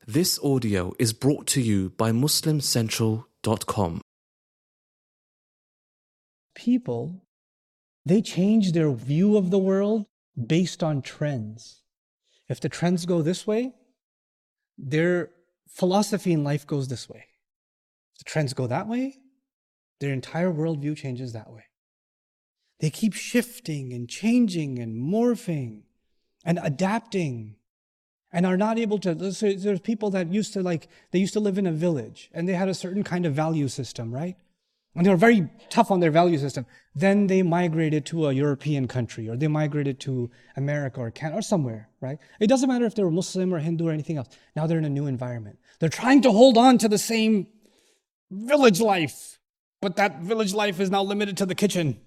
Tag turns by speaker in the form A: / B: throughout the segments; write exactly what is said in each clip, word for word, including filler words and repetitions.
A: This audio is brought to you by Muslim Central dot com.
B: People, they change their view of the world based on trends. If the trends go this way, their philosophy in life goes this way. If the trends go that way, their entire worldview changes that way. They keep shifting and changing and morphing and adapting and are not able to. There's people that used to like, they used to live in a village and they had a certain kind of value system, right? And they were very tough on their value system. Then they migrated to a European country, or they migrated to America or Canada or somewhere, right? It doesn't matter if they were Muslim or Hindu or anything else. Now they're in a new environment. They're trying to hold on to the same village life, but that village life is now limited to the kitchen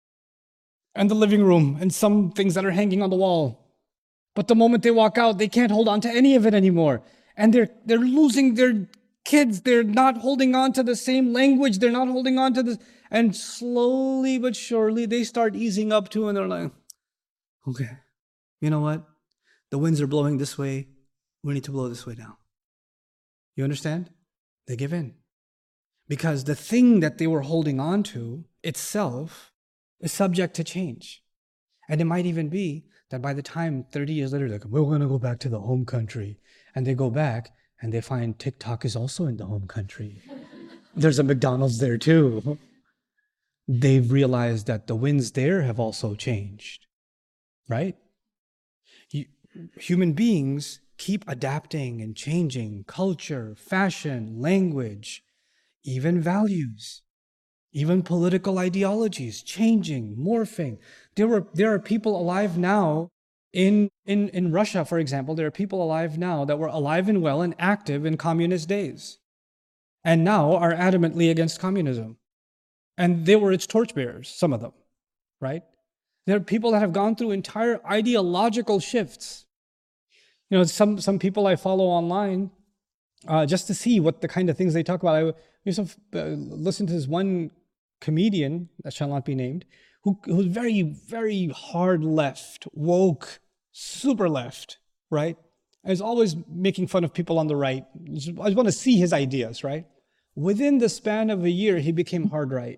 B: and the living room and some things that are hanging on the wall. But the moment they walk out, they can't hold on to any of it anymore. And they're they're losing their kids. They're not holding on to the same language. They're not holding on to this. And slowly but surely, they start easing up too. And they're like, okay, you know what? The winds are blowing this way. We need to blow this way now. You understand? They give in. Because the thing that they were holding on to itself is subject to change. And it might even be that by the time thirty years later, they're like, we're going to go back to the home country. And they go back and they find TikTok is also in the home country. There's a McDonald's there too. They've realized that the winds there have also changed, right? You, human beings keep adapting and changing culture, fashion, language, even values. Even political ideologies, changing, morphing. There were there are people alive now in, in, in Russia, for example. There are people alive now that were alive and well and active in communist days, and now are adamantly against communism. And they were its torchbearers, some of them, right? There are people that have gone through entire ideological shifts. You know, some some people I follow online uh, just to see what the kind of things they talk about. I used to uh, listen to this one comedian that shall not be named, who who's very, very hard left, woke, super left, right? And is always making fun of people on the right. I just want to see his ideas, right? Within the span of a year, he became hard right.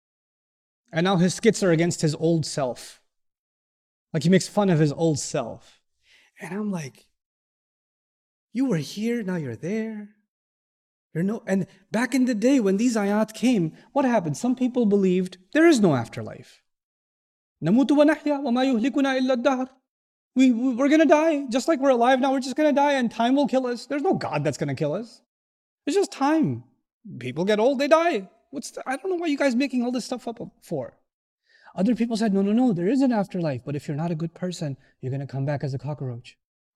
B: And now his skits are against his old self. Like he makes fun of his old self. And I'm like, you were here, now you're there. You're no, and back in the day when these ayat came, what happened? Some people believed there is no afterlife. نَمُوتُ وَنَحْيَا وَمَا يُهْلِكُنَا إِلَّا الدَّهْرُ. We, we, we're going to die. Just like we're alive now, we're just going to die and time will kill us. There's no God that's going to kill us. It's just time. People get old, they die. What's the, I don't know why you guys making all this stuff up for. Other people said, no, no, no, there is an afterlife. But if you're not a good person, you're going to come back as a cockroach.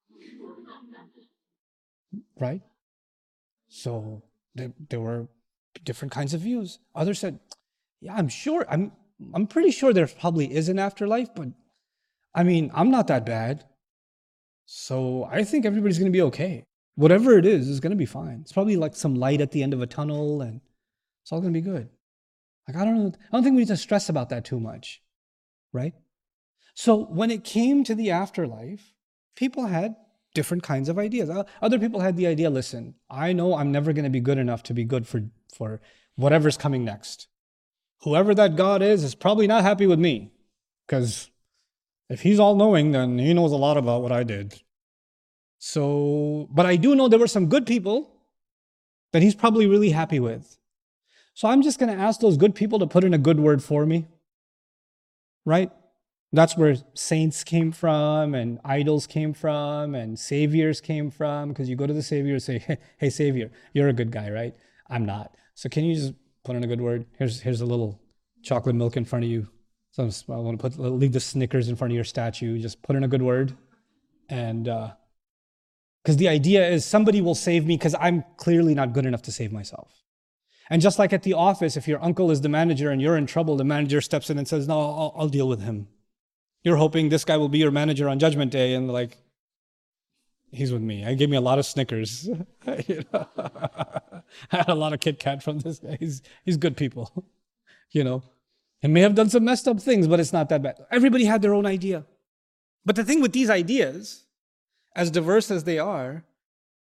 B: Right? So there, there were different kinds of views. Others said, yeah, I'm sure, I'm I'm pretty sure there probably is an afterlife, but I mean, I'm not that bad. So I think everybody's going to be okay. Whatever it is, is going to be fine. It's probably like some light at the end of a tunnel and it's all going to be good. Like, I don't know. I don't think we need to stress about that too much, right? So when it came to the afterlife, people had different kinds of ideas. Other people had the idea, listen, I know I'm never going to be good enough to be good for, for whatever's coming next. Whoever that God is is probably not happy with me, because if he's all-knowing, then he knows a lot about what I did. So, but I do know there were some good people that he's probably really happy with. So I'm just going to ask those good people to put in a good word for me, right? That's where saints came from and idols came from and saviors came from, because you go to the savior and say, hey, hey, savior, you're a good guy, right? I'm not. So can you just put in a good word? Here's here's a little chocolate milk in front of you. So I want to put leave the Snickers in front of your statue. Just put in a good word. And because uh, the idea is somebody will save me because I'm clearly not good enough to save myself. And just like at the office, if your uncle is the manager and you're in trouble, the manager steps in and says, no, I'll, I'll deal with him. You're hoping this guy will be your manager on Judgment Day, and like, he's with me. He gave me a lot of Snickers. You know? I had a lot of Kit Kat from this guy. He's, he's good people. You know, he may have done some messed up things, but it's not that bad. Everybody had their own idea. But the thing with these ideas, as diverse as they are,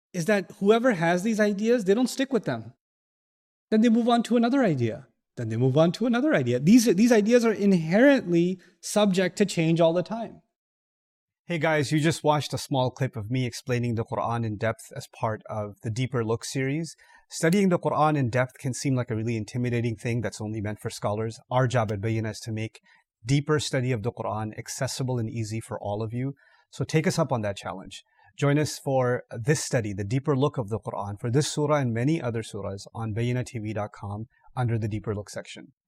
B: is that whoever has these ideas, they don't stick with them. Then they move on to another idea. Then they move on to another idea. These, these ideas are inherently subject to change all the time.
C: Hey guys, you just watched a small clip of me explaining the Quran in depth as part of the Deeper Look series. Studying the Quran in depth can seem like a really intimidating thing that's only meant for scholars. Our job at Bayyinah is to make deeper study of the Quran accessible and easy for all of you. So take us up on that challenge. Join us for this study, the Deeper Look of the Quran, for this surah and many other surahs on bayyinah T V dot com under the Deeper Look section.